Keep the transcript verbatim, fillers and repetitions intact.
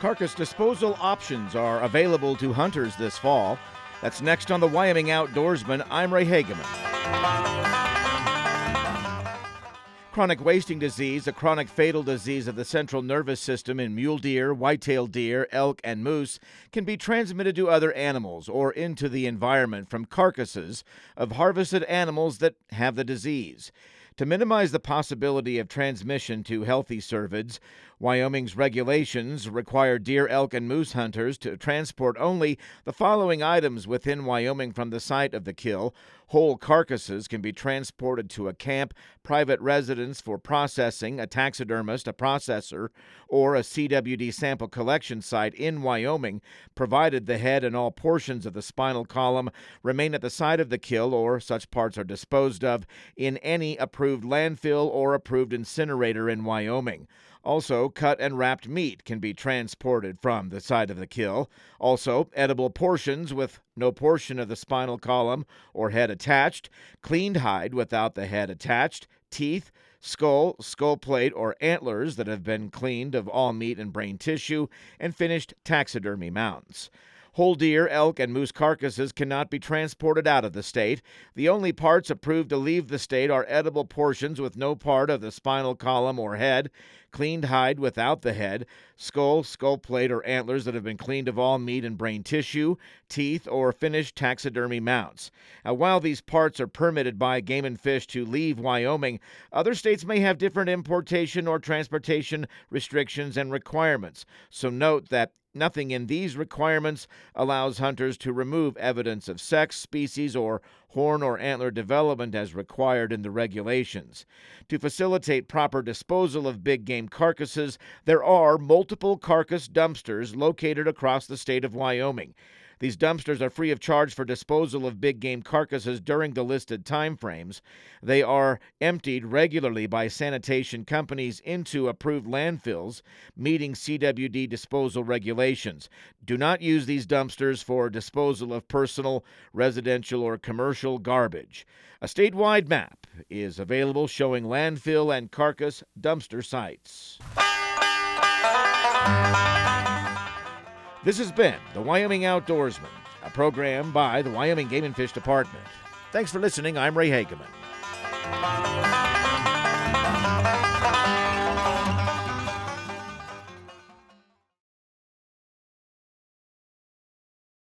Carcass disposal options are available to hunters this fall. That's next on the Wyoming Outdoorsman. I'm Ray Hageman. Chronic wasting disease, a chronic fatal disease of the central nervous system in mule deer, white-tailed deer, elk, and moose, can be transmitted to other animals or into the environment from carcasses of harvested animals that have the disease. To minimize the possibility of transmission to healthy cervids, Wyoming's regulations require deer, elk, and moose hunters to transport only the following items within Wyoming from the site of the kill. Whole carcasses can be transported to a camp, private residence for processing, a taxidermist, a processor, or a C W D sample collection site in Wyoming, provided the head and all portions of the spinal column remain at the site of the kill or such parts are disposed of in any approved landfill or approved incinerator in Wyoming. Also, cut and wrapped meat can be transported from the site of the kill. Also, edible portions with no portion of the spinal column or head attached, cleaned hide without the head attached, teeth, skull, skull plate, or antlers that have been cleaned of all meat and brain tissue, and finished taxidermy mounts. Whole deer, elk, and moose carcasses cannot be transported out of the state. The only parts approved to leave the state are edible portions with no part of the spinal column or head, cleaned hide without the head, skull, skull plate, or antlers that have been cleaned of all meat and brain tissue, teeth, or finished taxidermy mounts. Now, while these parts are permitted by Game and Fish to leave Wyoming, other states may have different importation or transportation restrictions and requirements. So note that nothing in these requirements allows hunters to remove evidence of sex, species, or horn or antler development as required in the regulations. To facilitate proper disposal of big game carcasses, there are multiple carcass dumpsters located across the state of Wyoming. These dumpsters are free of charge for disposal of big game carcasses during the listed time frames. They are emptied regularly by sanitation companies into approved landfills, meeting C W D disposal regulations. Do not use these dumpsters for disposal of personal, residential, or commercial garbage. A statewide map is available showing landfill and carcass dumpster sites. This has been the Wyoming Outdoorsman, a program by the Wyoming Game and Fish Department. Thanks for listening. I'm Ray Hageman.